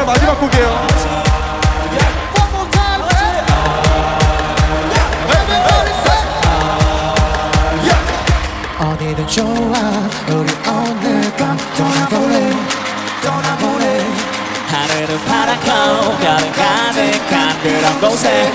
자, 마지막 곡이에요. 어디든 좋아 우리 오늘 밤 떠나보래 하늘은 파랗고 별은 가득한 그런 곳에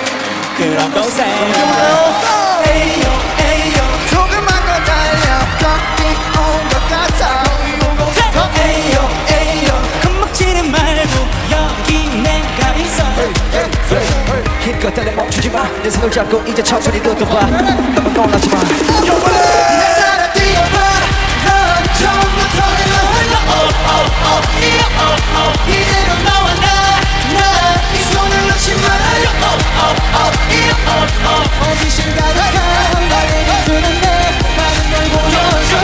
에이요 에이요 조금만 더 달려 거기 온 것 같아 에이요 에이요 겁먹지는 말고 여기 내가 있어 힘껏 달려 멈추지마 내 손을 잡고 이제 천천히 걷어봐 너무 놀라지마 내 나라 뛰어봐 넌 처음부터 hello 이대로 너와 나이 손을 놓지 말아요 어디신 가다가 나에게 주는 내 많은 걸 보여줘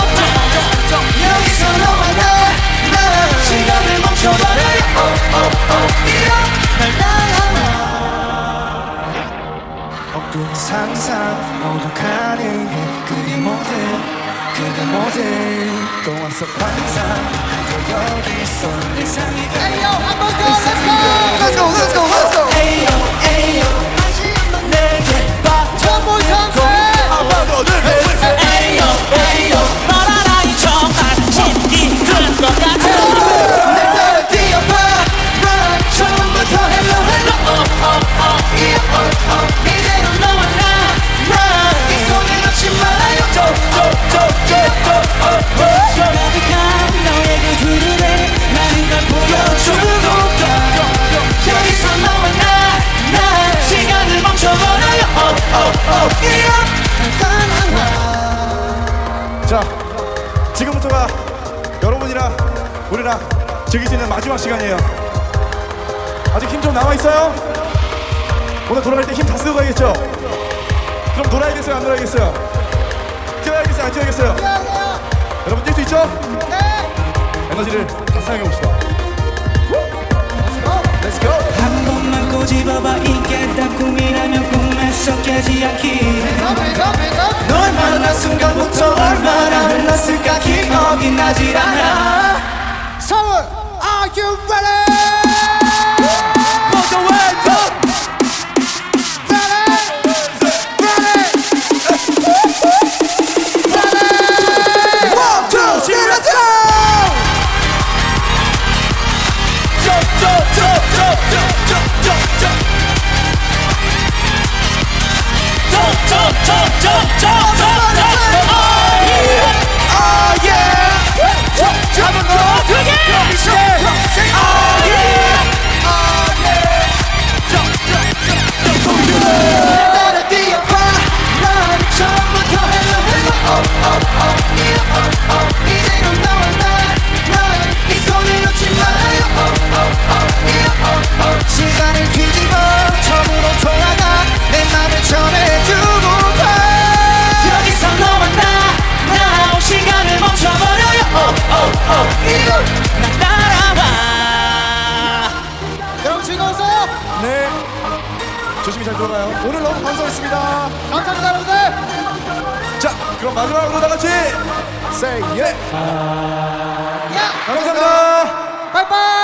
여기서 너와 나 시간을 멈춰버려요 날 따라와 엉뚱한 상상 모두 가능해 그게 모델 동화 속 환상 그저 여기서 이상이 에이요 한번 더 Let's go Let's go Let's go 에이요 에이요 내게 전부 전세 에이요 에이요 너랑 이 정말 신기 그런 것 같아 내 따라 뛰어봐 난 처음부터 hello 이대로 너와 나이 손을 놓지 말아요 가득한 너의 그 두루에 많은 걸 보여주고 여기서 너와 나 시간을 멈춰버려요 자, 지금부터가 여러분이랑 우리랑 즐길 수 있는 마지막 시간이에요. 아직 힘 좀 남아있어요? 오늘 돌아갈 때 힘 다 쓰고 가야겠죠? 그럼 놀아야겠어요? 안 놀아야겠어요? 뛰어야겠어요? 안 뛰어야겠어요? 여러분 뛸 수 있죠? 에너지를 다 사용해봅시다. Let's go! 한 번만 꼬집어봐 이게 다 꿈이라면 꿈에서 깨지 않기 널 만난 순간부터 얼마나 흘렀을까 기억이 나질 않아 서울, are you ready? Go away, go! One, two, three, let's go! 나를 뛰어봐 난 처음부터 hello 이대로 너와 나이 손을 놓지 말아요 시간을 뒤집어 처음으로 돌아가 내 맘을 전해주고 가 여기서 너와 나 시간을 멈춰버려요 날 따라와 여러분 즐거웠어요? 네. 조심히 잘 돌아가요. 오늘 너무 감사했습니다. 감사합니다 여러분들 자, 그럼 마지막으로 다 같이 say yeah. 야! 감사합니다. 빠이빠이